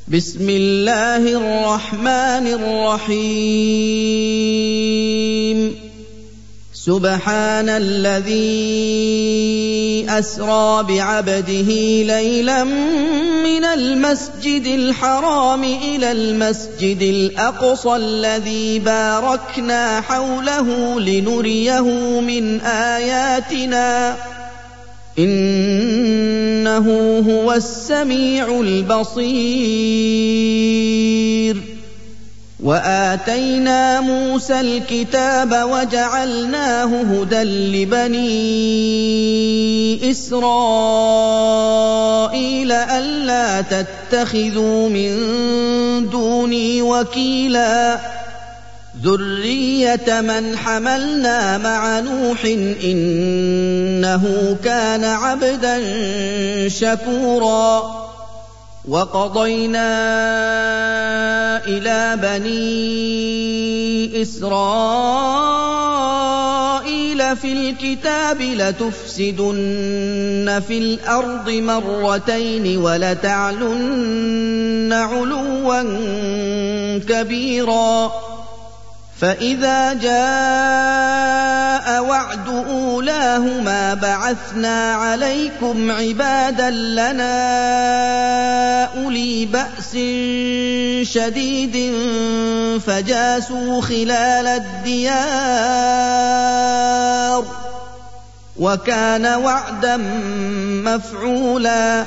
بسم الله الرحمن الرحيم سبحان الذي أسرى بعبده ليلا من المسجد الحرام إلى المسجد الأقصى الذي باركنا حوله لنريه من آياتنا إنه هو السميع البصير وآتينا موسى الكتاب وجعلناه هدى لبني إسرائيل ألا تتخذوا من دوني وكيلا ذرية من حملنا مع نوح إنه كان عبدا شكورا وقضينا إلى بني إسرائيل في الكتاب لتفسدن في الأرض مرتين ولتعلن علوا كبيرا فإذا جاء وعد أولاهما بعثنا عليكم عبادا لنا أولي بأس شديد فجاسوا خلال الديار وكان وعدا مفعولا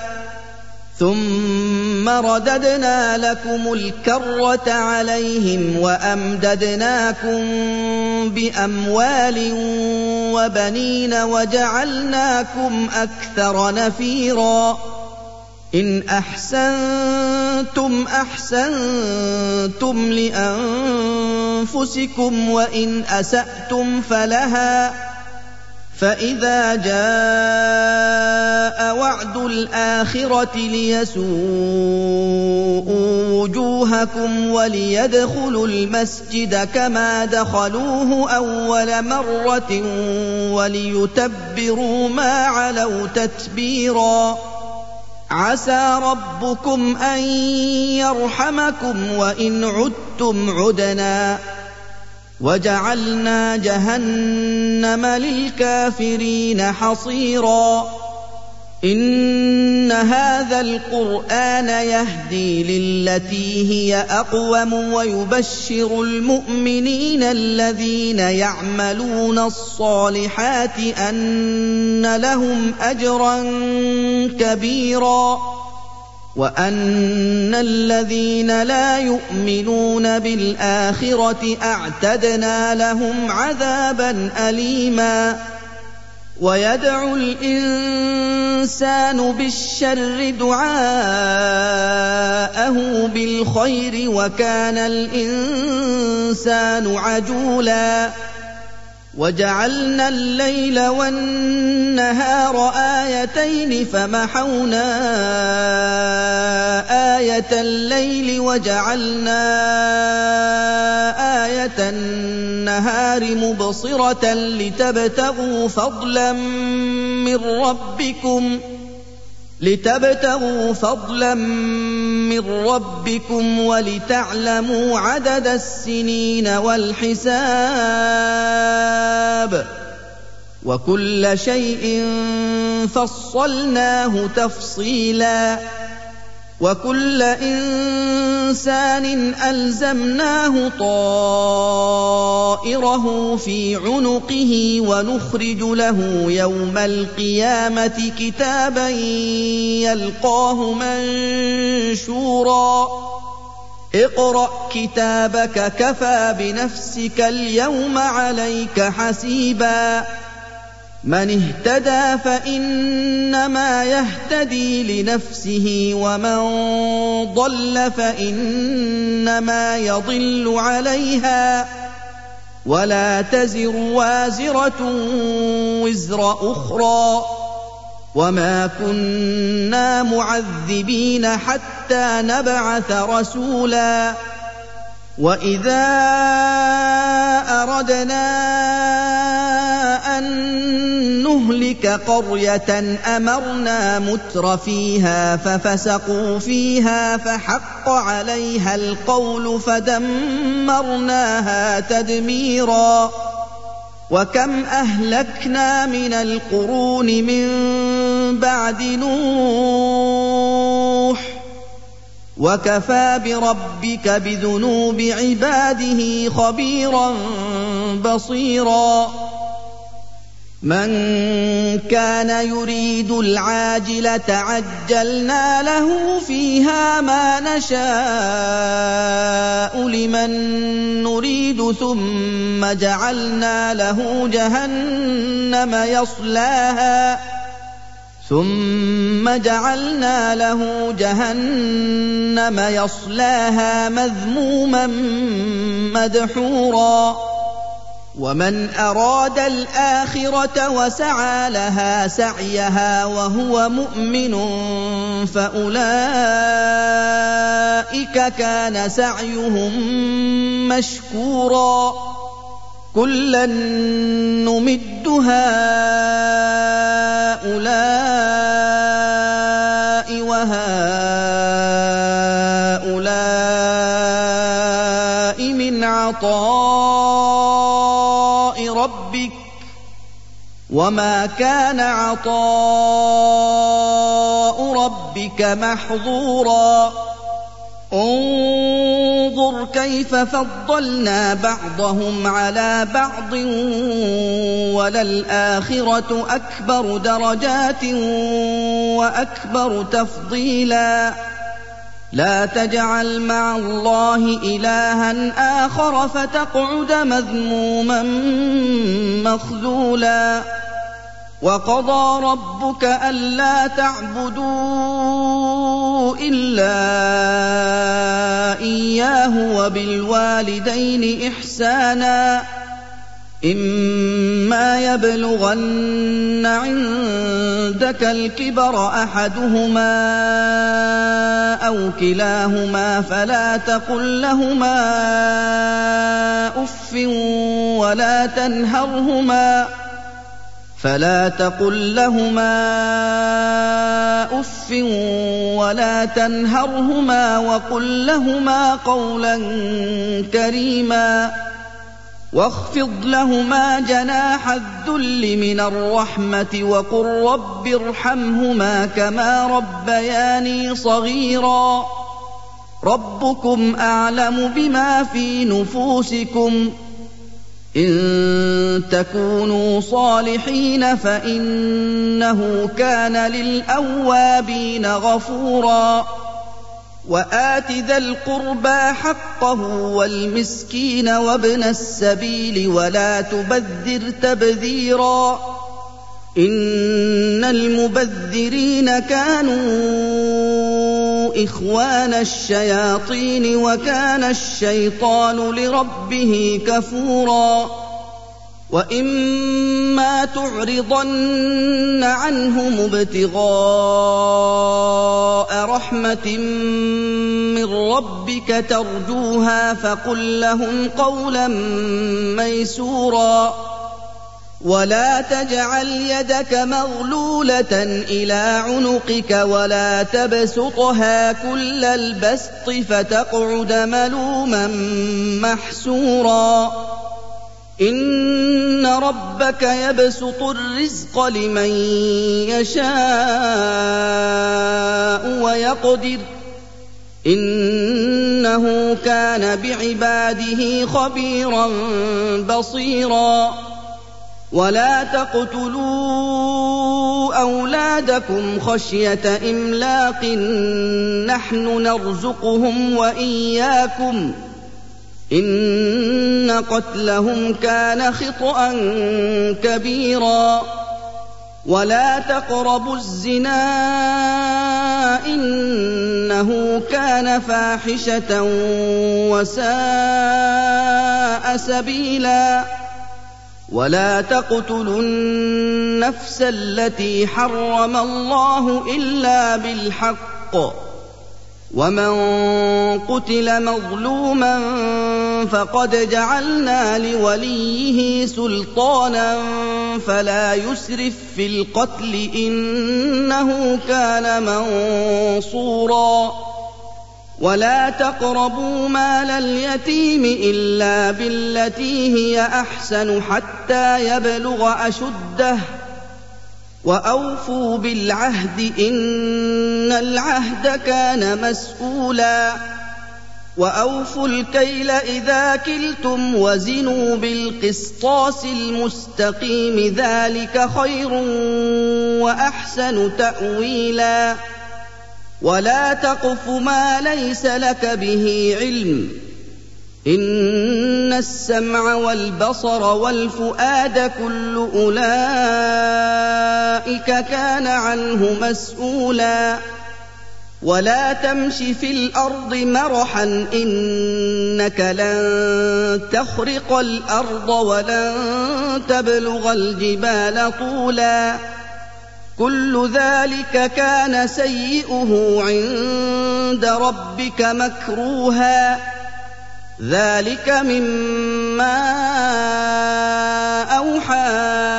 ثم رددنا لكم الكرة عليهم وأمددناكم بأموال وبنين وجعلناكم أكثر نفيرا إن أحسنتم أحسنتم لأنفسكم وإن أسأتم فلها فإذا جاء وعد الآخرة ليسوءوا وجوهكم وليدخلوا المسجد كما دخلوه أول مرة وليتبروا ما علوا تتبيرا عسى ربكم أن يرحمكم وإن عدتم عدنا وجعلنا جهنم للكافرين حصيرا إن هذا القرآن يهدي للتي هي أقوم ويبشر المؤمنين الذين يعملون الصالحات أن لهم أجرا كبيرا وأن الذين لا يؤمنون بالآخرة أعتدنا لهم عذابا أليما ويدعو الإنسان بالشر دعاءه بالخير وكان الإنسان عجولا وجعلنا الليل والنهار آيتين فمحونا آية الليل وجعلنا آية النهار مبصرة لتبتغوا فضلا من ربكم ولتعلموا عدد السنين والحساب وكل شيء فصلناه تفصيلا وكل إنسان ألزمناه طائره في عنقه ونخرج له يوم القيامة كتابا يلقاه منشورا اقرأ كتابك كفى بنفسك اليوم عليك حسيبا من اهتدى فإنما يهتدي لنفسه ومن ضل فإنما يضل عليها ولا تزر وازرة وزر أخرى وما كنا معذبين حتى نبعث رسولا وإذا أردنا أن نهلك قرية أمرنا متر فيها ففسقوا فيها فحق عليها القول فدمرناها تدميرا وكم أهلكنا من القرون من بعد نوح وكفى بربك بذنوب عباده خبيرا بصيرا من كان يريد العاجلة عجلنا له فيها ما نشاء لمن نريد ثم جعلنا له جهنم يصلاها مذموما مدحورا ومن أراد الآخرة وسعى لها سعيها وهو مؤمن فأولئك كان سعيهم مشكورا كلا نمد هؤلاء وهؤلاء من عطاء ربك وما كان عطاء ربك محظورا انظر كيف فضلنا بعضهم على بعض وللآخرة أكبر درجات وأكبر تفضيلا لا تجعل مع الله إلها آخر فتقعد مذموما مخذولا وقضى ربك ألا تعبدوا إلا إياه وبالوالدين إحسانا إما يبلغن عندك الكبر أحدهما أو كلاهما فلا تقل لهما أف ولا تنهرهما وقل لهما قولا كريما واخفض لهما جناح الذل من الرحمة وقل رب ارحمهما كما ربياني صغيرا ربكم أعلم بما في نفوسكم إن تكونوا صالحين فإنه كان للأوابين غفورا وآت ذا القربى حقه والمسكين وابن السبيل ولا تبذر تبذيرا إن المبذرين كانوا إخوان الشياطين وكان الشيطان لربه كفورا وإما تعرضن عنهم ابتغاء رحمة من ربك ترجوها فقل لهم قولا ميسورا ولا تجعل يدك مغلولة إلى عنقك ولا تبسطها كل البسط فتقعد ملوما محسورا إن ربك يبسط الرزق لمن يشاء ويقدر إنه كان بعباده خبيرا بصيرا ولا تقتلوا أولادكم خشية إملاق نحن نرزقهم وإياكم إن قتلهم كان خطأ كبيرا ولا تقربوا الزنا إنه كان فاحشة وساء سبيلا ولا تقتلوا النفس التي حرم الله إلا بالحق ومن قتل مظلوما فقد جعلنا لوليه سلطانا فلا يسرف في القتل إنه كان منصورا ولا تقربوا مال اليتيم إلا بالتي هي أحسن حتى يبلغ أشده وأوفوا بالعهد إن العهد كان مسؤولا وأوفوا الكيل إذا كلتم وزنوا بالقسطاس المستقيم ذلك خير وأحسن تأويلا ولا تقف ما ليس لك به علم إن السمع والبصر والفؤاد كل أولئك كان عنه مسؤولا ولا تمش في الأرض مرحا إنك لن تخرق الأرض ولن تبلغ الجبال طولا كل ذلك كان سيئه عند ربك مكروها ذلك مما أوحى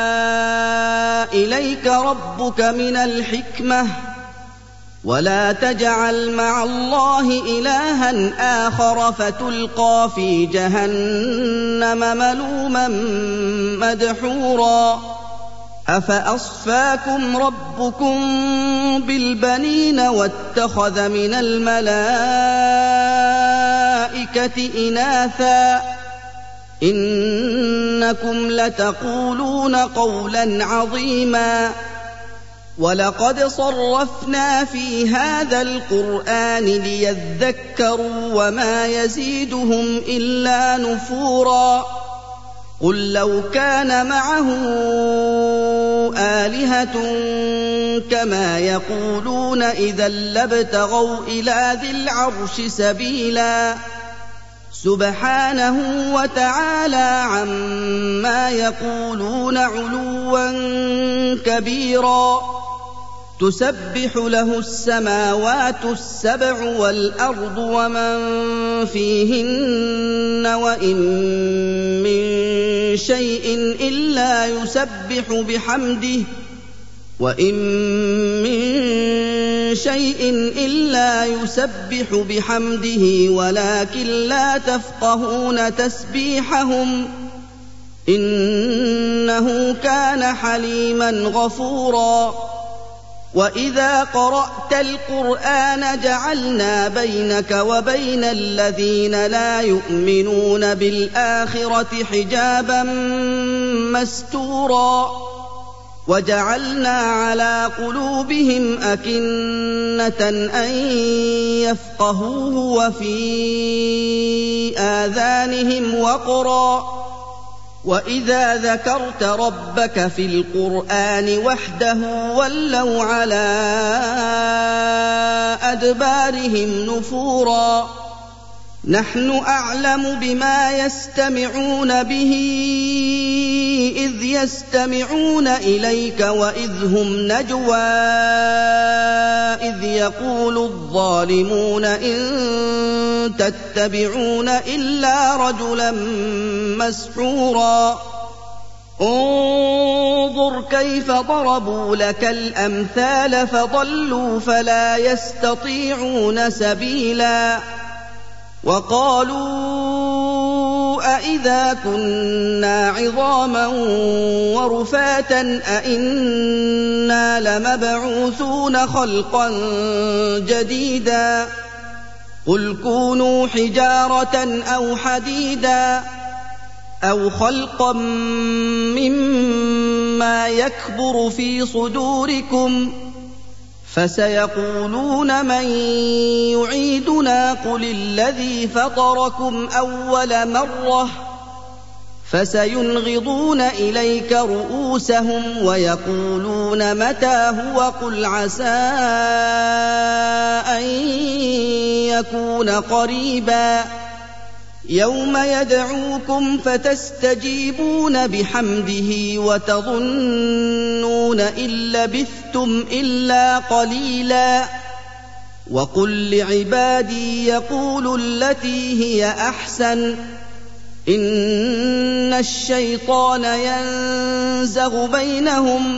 إليك ربك من الحكمة ولا تجعل مع الله إلها آخر فتلقى في جهنم ملوما مدحورا أفأصفاكم ربكم بالبنين واتخذ من الملائكة إناثا إنكم لتقولون قولا عظيما ولقد صرفنا في هذا القرآن ليذكروا وما يزيدهم إلا نفورا قل لو كان معه آلهة كما يقولون إذا لابتغوا إلى ذي العرش سبيلا سبحانه وتعالى عما يقولون علوا كبيرا تسبح له السماوات السبع والأرض ومن فيهن وإن من شيء إلا يسبح بحمده ولكن لا تفقهون تسبيحهم إنه كان حليما غفورا وإذا قرأت القرآن جعلنا بينك وبين الذين لا يؤمنون بالآخرة حجابا مستورا وجعلنا على قلوبهم أكنة أن يفقهوه وفي آذانهم وقرا وإذا ذكرت ربك في القرآن وحده ولوا على أدبارهم نفورا نحن أعلم بما يستمعون به إذ يستمعون إليك وإذ هم نجوى إذ يقول الظالمون إن تتبعون إلا رجلا مسحورا انظر كيف ضربوا لك الأمثال فضلوا فلا يستطيعون سبيلا وقالوا أإذا كنا عظاما ورفاتا أإنا لمبعوثون خلقا جديدا قل كونوا حجارة أو حديدا أو خلقا مما يكبر في صدوركم فسيقولون من يعيدنا قل الذي فطركم أول مرة فسينغضون إليك رؤوسهم ويقولون متى هو قل عسى أن يكون قريبا يوم يدعوكم فتستجيبون بحمده وتظنون إن لبثتم إلا قليلا وقل لعبادي يقولوا التي هي أحسن إن الشيطان ينزغ بينهم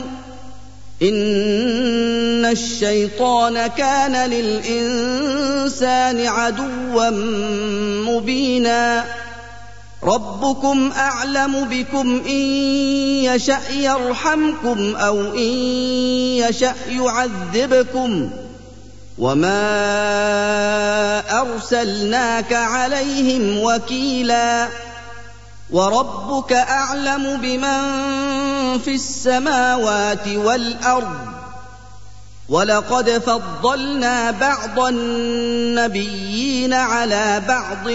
إن الشيطان كان للإنسان عدوا مبينا ربكم أعلم بكم إن يشأ يرحمكم أو إن يشأ يعذبكم وما أرسلناك عليهم وكيلا وربك أعلم بمن في السماوات والأرض ولقد فضلنا بعض النبيين على بعض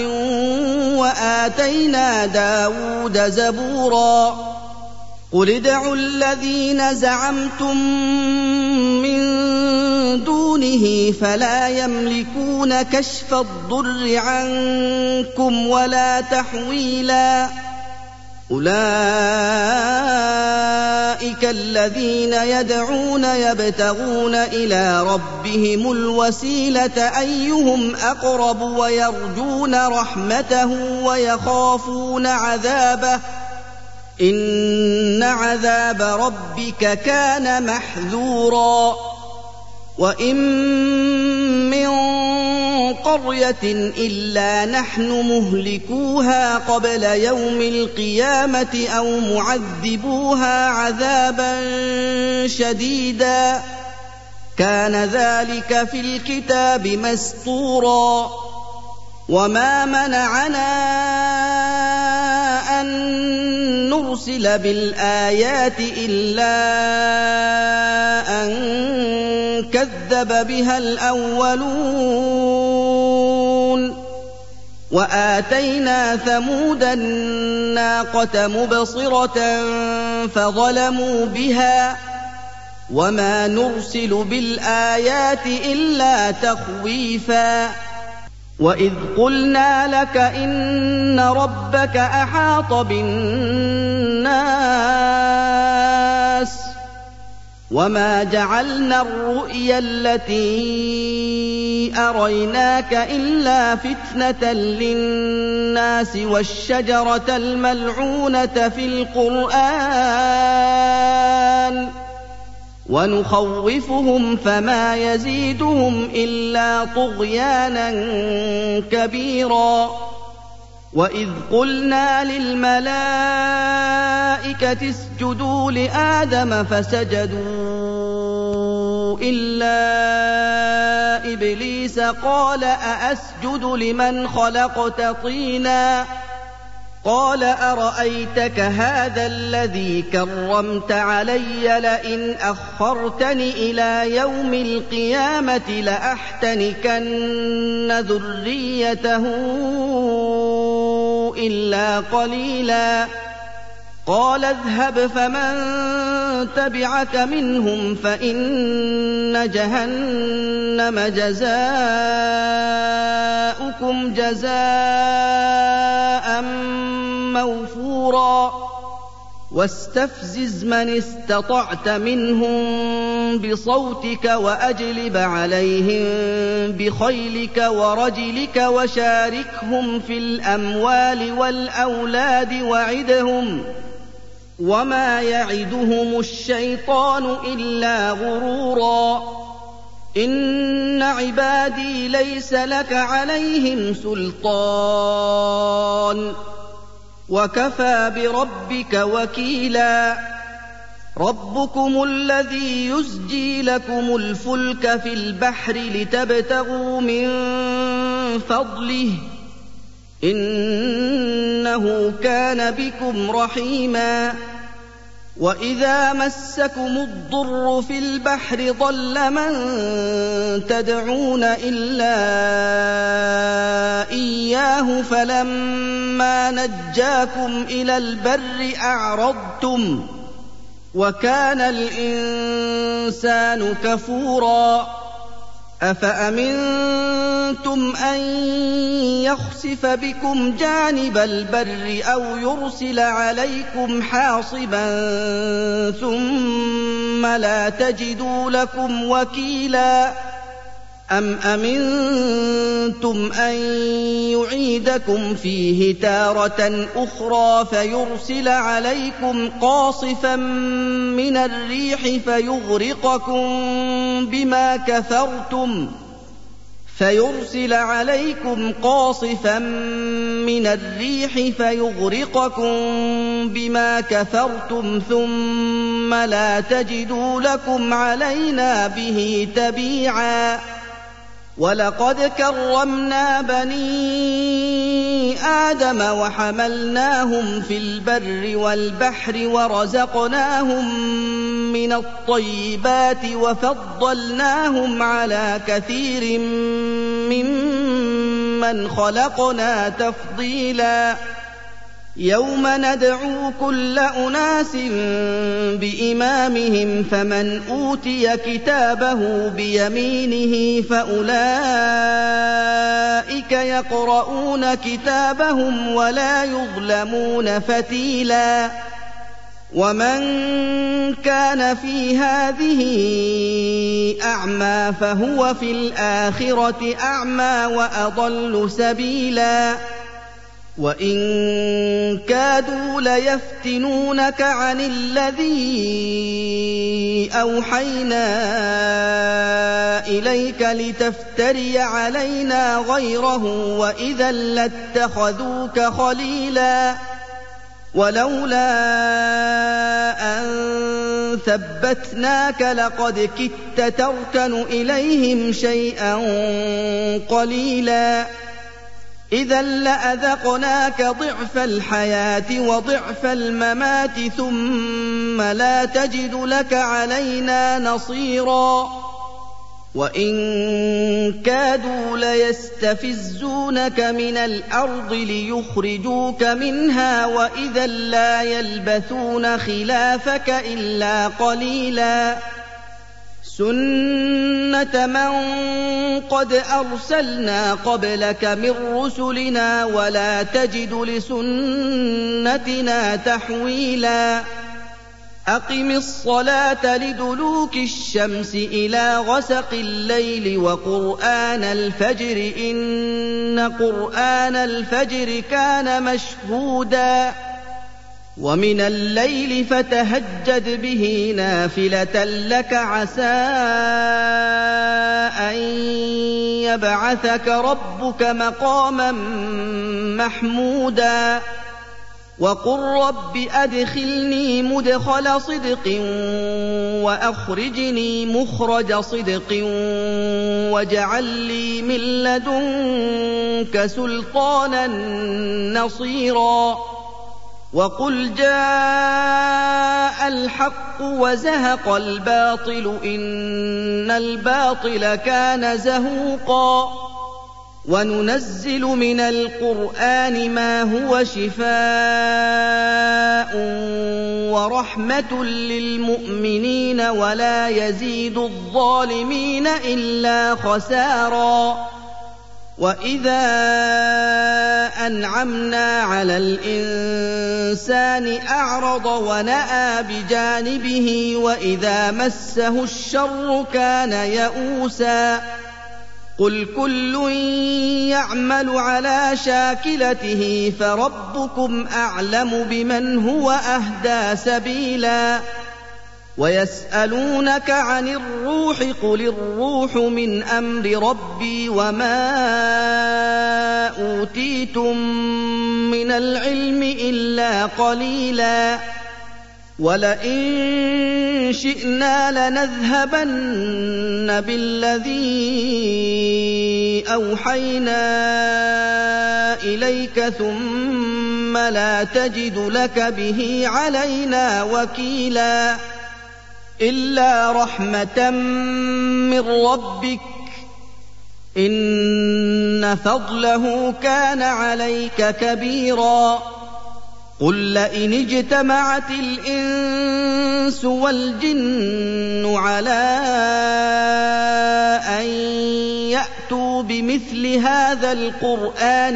وآتينا داود زبورا قل ادعوا الذين زعمتم من دونه فلا يملكون كشف الضر عنكم ولا تحويلا أولئك الذين يدعون يبتغون إلى ربهم الوسيلة أيهم أقرب ويرجون رحمته ويخافون عذابه إن عذاب ربك كان محذورا وإن من قرية إلا نحن مهلكوها قبل يوم القيامة أو معذبوها عذابا شديدا كان ذلك في الكتاب مسطورا وما منعنا أن نرسل بالآيات إلا أن كذب بها الأولون وآتينا ثمود الناقة مبصرة فظلموا بها وما نرسل بالآيات إلا تخويفا وإذ قلنا لك إن ربك أحاط بالناس وما جعلنا الرؤيا التي أريناك إلا فتنة للناس والشجرة الملعونة في القرآن ونخوفهم فما يزيدهم إلا طغيانا كبيرا وإذ قلنا للملائكة اسجدوا لآدم فسجدوا إلا إبليس قال أأسجد لمن خلقت طينا قال أرأيتك هذا الذي كرمت علي لئن أخرتني إلى يوم القيامة لأحتنكن ذريته إلا قليلا قال اذهب فمن تبعك منهم فإن جهنم جزاؤكم جزاء موفورا واستفزز من استطعت منهم بصوتك وأجلب عليهم بخيلك ورجلك وشاركهم في الأموال والأولاد وعدهم وما يعدهم الشيطان إلا غرورا إن عبادي ليس لك عليهم سلطان وكفى بربك وكيلا ربكم الذي يزجي لكم الفلك في البحر لتبتغوا من فضله إنه كان بكم رحيما وإذا مسكم الضر في البحر ضل من تدعون إلا إياه فلما نجاكم إلى البر أعرضتم وكان الإنسان كفورا أفأمنتم أن يخسف بكم جانب البر أو يرسل عليكم حاصبا ثم لا تجدوا لكم وكيلا أَمْ أَمِنتُمْ أَن يُعِيدَكُمْ فِيهِ تَارَةً أُخْرَىٰ فَيُرْسِلَ عَلَيْكُمْ قَاصِفًا مِّنَ الرِّيحِ فَيُغْرِقَكُم بِمَا كَفَرْتُمْ ثُمَّ لَا تَجِدُوا لَكُمْ عَلَيْنَا بِهِ تَبِيعًا وَلَقَدْ كَرَّمْنَا بَنِي آدَمَ وَحَمَلْنَاهُمْ فِي الْبَرِّ وَالْبَحْرِ وَرَزَقْنَاهُم مِّنَ الطَّيِّبَاتِ وَفَضَّلْنَاهُمْ عَلَىٰ كَثِيرٍ مِّمَّنْ خَلَقْنَا تَفْضِيلًا يَوْمَ نَدْعُو كُلَّ أُنَاسٍ بِإِمَامِهِمْ فَمَنْ أُوتِيَ كِتَابَهُ بِيَمِينِهِ فَأُولَٰئِكَ يَقْرَءُونَ كِتَابَهُمْ وَلَا يُظْلَمُونَ فَتِيلًا وَمَن كَانَ فِي هَٰذِهِ أَعْمَىٰ فَهُوَ فِي الْآخِرَةِ أَعْمَىٰ وَأَضَلُّ سَبِيلًا وَإِن كَادُوا لَيَفْتِنُونَكَ عَنِ الَّذِي أَوْحَيْنَا إِلَيْكَ لِتَفْتَرِيَ عَلَيْنَا غَيْرَهُ وَإِذًا لَّاتَّخَذُوكَ خَلِيلًا وَلَوْلَا أَن ثَبَّتْنَاكَ لَقَدْ كِدتَّ تَرْكَنُ إِلَيْهِمْ شَيْئًا قَلِيلًا إِذًا لَّأَذَقْنَاكَ ضِعْفَ الْحَيَاةِ وَضِعْفَ الْمَمَاتِ ثُمَّ لَا تَجِدُ لَكَ عَلَيْنَا نَصِيرًا وَإِن كَادُوا لَيَسْتَفِزُّونَكَ مِنَ الْأَرْضِ لِيُخْرِجُوكَ مِنْهَا وَإِذًا لَّا يَلْبَثُونَ خِلَافَكَ إِلَّا قَلِيلًا سُنَّةَ مَن قَدْ أَرْسَلْنَا قَبْلَكَ مِن رُّسُلِنَا وَلَا تَجِدُ لِسُنَّتِنَا تَحْوِيلًا أَقِمِ الصَّلَاةَ لِدُلُوكِ الشَّمْسِ إِلَىٰ غَسَقِ اللَّيْلِ وَقُرْآنَ الْفَجْرِ ۖ إِنَّ قُرْآنَ الْفَجْرِ كَانَ مَشْهُودًا وَمِنَ اللَّيْلِ فَتَهَجَّدْ بِهِ نَافِلَةً لَّكَ عَسَىٰ أَن يَبْعَثَكَ رَبُّكَ مَقَامًا مَّحْمُودًا وَقُل رَّبِّ أَدْخِلْنِي مُدْخَلَ صِدْقٍ وَأَخْرِجْنِي مُخْرَجَ صِدْقٍ وَاجْعَل لِّي مِن لَّدُنكَ سُلْطَانًا نَّصِيرًا وَقُلْ جَاءَ الْحَقُّ وَزَهَقَ الْبَاطِلُ إِنَّ الْبَاطِلَ كَانَ زَهُوقًا وَنُنَزِّلُ مِنَ الْقُرْآنِ مَا هُوَ شِفَاءٌ وَرَحْمَةٌ لِّلْمُؤْمِنِينَ وَلَا يَزِيدُ الظَّالِمِينَ إِلَّا خَسَارًا وَإِذَا أَنْعَمْنَا عَلَى الْإِنسَانِ أَعْرَضَ وَنَأَىٰ بِجَانِبِهِ وَإِذَا مَسَّهُ الشَّرُّ كَانَ يَئُوسًا قُلْ كُلٌّ يَعْمَلُ عَلَىٰ شَاكِلَتِهِ فَرَبُّكُمْ أَعْلَمُ بِمَنْ هُوَ أَهْدَىٰ سَبِيلًا وَيَسْأَلُونَكَ عَنِ الرُّوحِ قُلِ الرُّوحُ مِنْ أَمْرِ رَبِّي وَمَا أُوتِيتُم مِّنَ الْعِلْمِ إِلَّا قَلِيلًا وَلَئِن شِئْنَا لَنَذْهَبَنَّ بِالَّذِي أَوْحَيْنَا إِلَيْكَ ثُمَّ لَا تَجِدُ لَكَ بِهِ عَلَيْنَا وَكِيلًا إِلَّا رَحْمَةً مِّن رَّبِّكَ إِنَّ فَضْلَهُ كَانَ عَلَيْكَ كَبِيرًا قُل لَّئِنِ اجْتَمَعَتِ الْإِنسُ وَالْجِنُّ عَلَىٰ أَن يَأْتُوا بِمِثْلِ هَٰذَا الْقُرْآنِ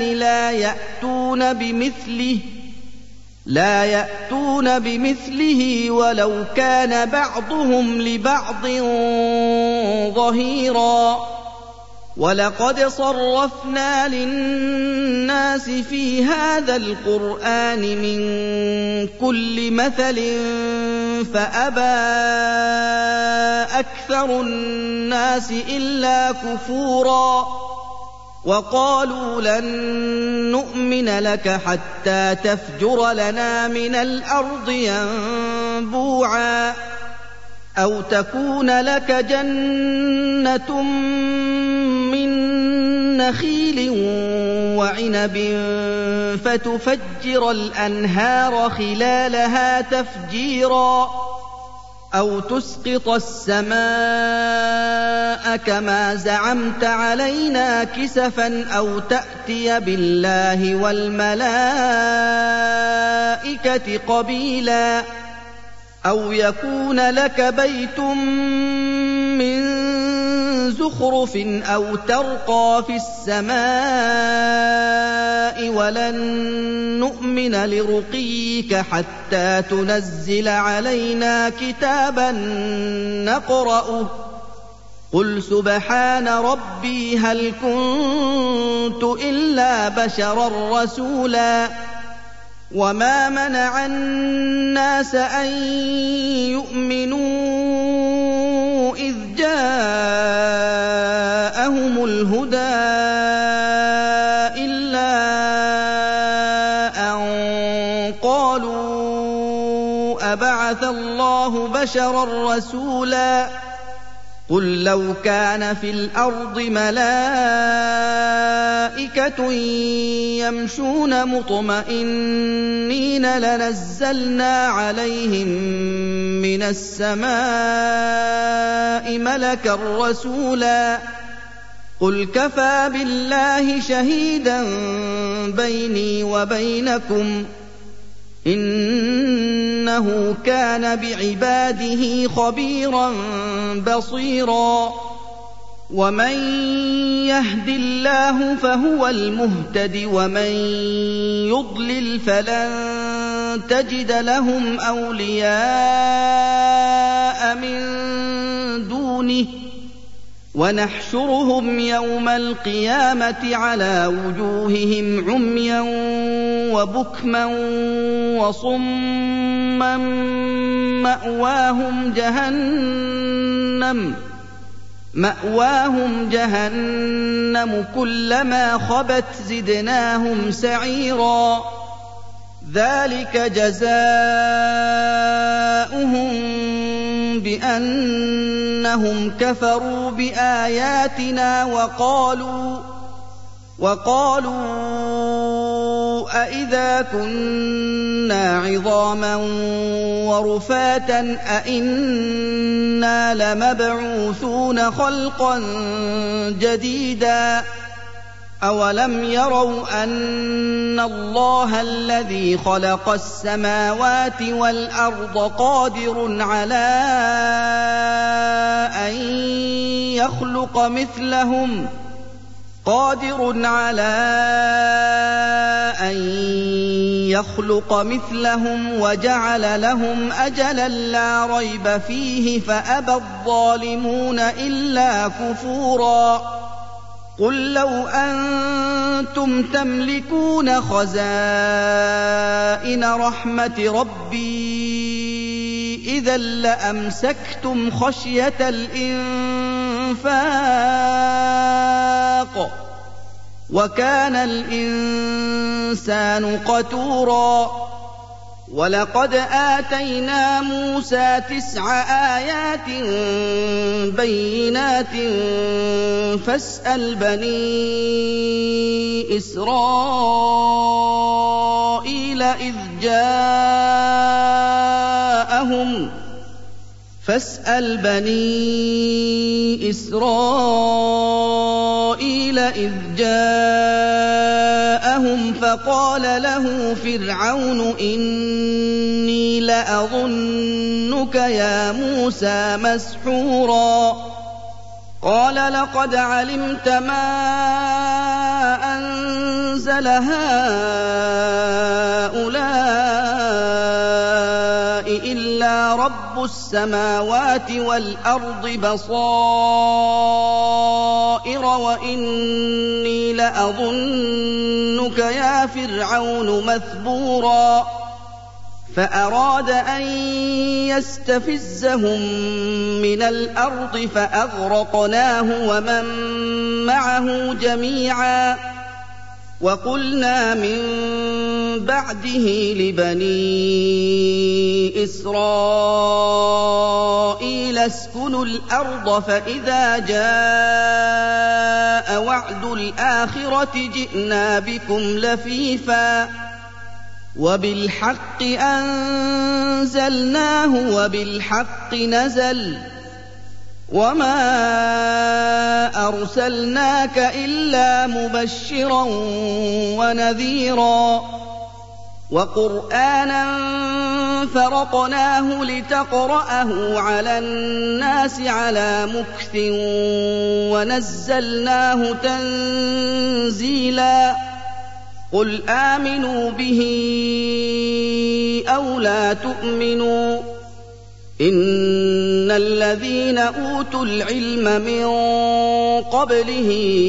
لَا يَأْتُونَ بِمِثْلِهِ وَلَوْ كَانَ بَعْضُهُمْ لِبَعْضٍ ظَهِيرًا وَلَقَدْ صَرَّفْنَا لِلنَّاسِ فِي هَٰذَا الْقُرْآنِ مِن كُلِّ مَثَلٍ فَأَبَىٰ أَكْثَرُ النَّاسِ إِلَّا كُفُورًا وَقَالُوا لَن نُّؤْمِنَ لَكَ حَتَّىٰ تَفْجُرَ لَنَا مِنَ الْأَرْضِ يَنبُوعًا أَوْ تَكُونَ لَكَ جَنَّةٌ مِّن نَّخِيلٍ وَعِنَبٍ فَتُفَجِّرَ الْأَنْهَارَ خِلَالَهَا تَفْجِيرًا أَوْ تُسْقِطَ السَّمَاءَ كَمَا زَعَمْتَ عَلَيْنَا كِسَفًا أَوْ تَأْتِيَ بِاللَّهِ وَالْمَلَائِكَةِ قَبِيلًا أَوْ يَكُونَ لَكَ بَيْتٌ مِّن زُخْرُفٍ أَوْ تَرْقَىٰ فِي السَّمَاءِ وَلَن نُّؤْمِنَ لِرُقِيِّكَ حَتَّىٰ تُنَزِّلَ عَلَيْنَا كِتَابًا نَّقْرَؤُهُ قُلْ سُبْحَانَ رَبِّي هَلْ كُنتُ إِلَّا بَشَرًا رَّسُولًا وَمَا مَنَعَ النَّاسَ أَن يُؤْمِنُوا إِذْ جَاءَهُمُ الْهُدَىٰ إِلَّا أَن قَالُوا أَبَعَثَ اللَّهُ بَشَرًا رَّسُولًا قُل لَّوْ كَانَ فِي الْأَرْضِ مَلَائِكَةٌ يَمْشُونَ مُطْمَئِنِّينَ لَنَزَّلْنَا عَلَيْهِم مِّنَ السَّمَاءِ مَلَكًا رَّسُولًا قُلْ كَفَىٰ بِاللَّهِ شَهِيدًا بَيْنِي وَبَيْنَكُمْ إِنَّهُ كَانَ بِعِبَادِهِ خَبِيرًا بَصِيرًا وَمَن يَهْدِ اللَّهُ فَهُوَ الْمُهْتَدِ وَمَن يُضْلِلْ فَلَن تَجِدَ لَهُمْ أَوْلِيَاءَ مِن دُونِهِ وَنَحْشُرُهُمْ يَوْمَ الْقِيَامَةِ عَلَىٰ وُجُوهِهِمْ عُمْيًا وَبُكْمًا وَصُمًّا مَّأْوَاهُمْ جَهَنَّمُ كُلَّمَا خَبَتْ زِدْنَاهُمْ سَعِيرًا ذَٰلِكَ جَزَاؤُهُم بِأَنَّهُمْ كَفَرُوا بِآيَاتِنَا وَقَالُوا أَإِذَا كُنَّا عِظَامًا وَرُفَاتًا أَإِنَّا لَمَبْعُوثُونَ خَلْقًا جَدِيدًا أَوَلَمْ يَرَوْا أَنَّ اللَّهَ الَّذِي خَلَقَ السَّمَاوَاتِ وَالْأَرْضَ قَادِرٌ عَلَىٰ أَن يَخْلُقَ مِثْلَهُمْ وَجَعَلَ لَهُمْ أَجَلًا لَّا رَيْبَ فِيهِ فَأَبَى الظَّالِمُونَ إِلَّا كُفُورًا قُل لَّوْ أَنتُمْ تَمْلِكُونَ خَزَائِنَ رَحْمَةِ رَبِّي إِذًا لَّأَمْسَكْتُمْ خَشْيَةَ الْإِنفَاقِ وَكَانَ الْإِنسَانُ قَتُورًا وَلَقَدْ آتَيْنَا مُوسَىٰ 9 آيَاتٍ بَيِّنَاتٍ فَاسْأَلْ بَنِي إِسْرَائِيلَ إِذْ جَاءَهُمْ فَقَالَ لَهُ فِرْعَوْنُ إِنِّي لَأَظُنُّكَ يَا مُوسَىٰ مَسْحُورًا قَالَ لَقَدْ عَلِمْتَ مَا أَنزَلَ هَٰؤُلَاءِ إِلَّا رَبُّ السَّمَاوَاتِ وَالْأَرْضِ بَصَائِرَ الطَّائِرَ وَإِنِّي لَأَظُنُّكَ يَا فِرْعَوْنُ مَثْبُورًا فَأَرَادَ أَن يَسْتَفِزَّهُم مِّنَ الْأَرْضِ فَأَغْرَقْنَاهُ وَمَن مَّعَهُ جَمِيعًا وَقُلْنَا مِن بَعْدِهِ لِبَنِي إِسْرَائِيلَ اسْكُنُوا الْأَرْضَ فَإِذَا جَاءَ وَعْدُ الْآخِرَةِ جِئْنَا بِكُمْ لَفِيفًا وَبِالْحَقِّ أَنزَلْنَاهُ وَبِالْحَقِّ نَزَلَ وَمَا أَرْسَلْنَاكَ إِلَّا مُبَشِّرًا وَنَذِيرًا وَقُرْآنًا فَرَقْنَاهُ لِتَقْرَأَهُ عَلَى النَّاسِ عَلَىٰ مُكْثٍ وَنَزَّلْنَاهُ تَنزِيلًا قُلْ آمِنُوا بِهِ أَوْ لَا تُؤْمِنُوا إِنَّ الَّذِينَ أُوتُوا الْعِلْمَ مِن قَبْلِهِ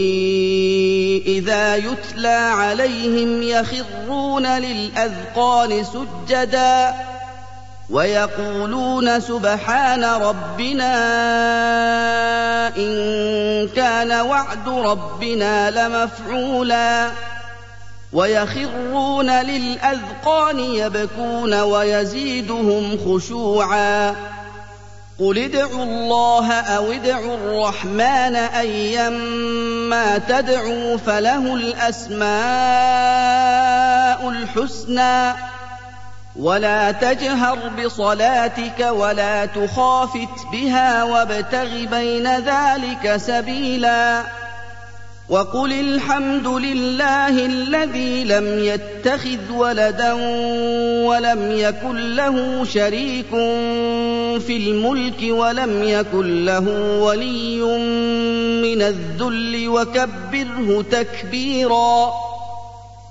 إِذَا يُتْلَىٰ عَلَيْهِمْ يَخِرُّونَ لِلْأَذْقَانِ سُجَّدًا وَيَقُولُونَ سُبْحَانَ رَبِّنَا إِن كَانَ وَعْدُ رَبِّنَا لَمَفْعُولًا وَيَخِرُّونَ لِلْأَذْقَانِ يَبْكُونَ وَيَزِيدُهُمْ خُشُوعًا قُلِ ادْعُوا اللَّهَ أَوِ ادْعُوا الرَّحْمَٰنَ أَيًّا مَّا تَدْعُوا فَلَهُ الْأَسْمَاءُ الْحُسْنَىٰ وَلَا تَجْهَرْ بِصَلَاتِكَ وَلَا تُخَافِتْ بِهَا وَابْتَغِ بَيْنَ ذَٰلِكَ سَبِيلًا وَقُلِ الْحَمْدُ لِلَّهِ الَّذِي لَمْ يَتَّخِذْ وَلَدًا وَلَمْ يَكُن لَّهُ شَرِيكٌ فِي الْمُلْكِ وَلَمْ يَكُن لَّهُ وَلِيٌّ مِّنَ الذُّلِّ وَكَبِّرْهُ تَكْبِيرًا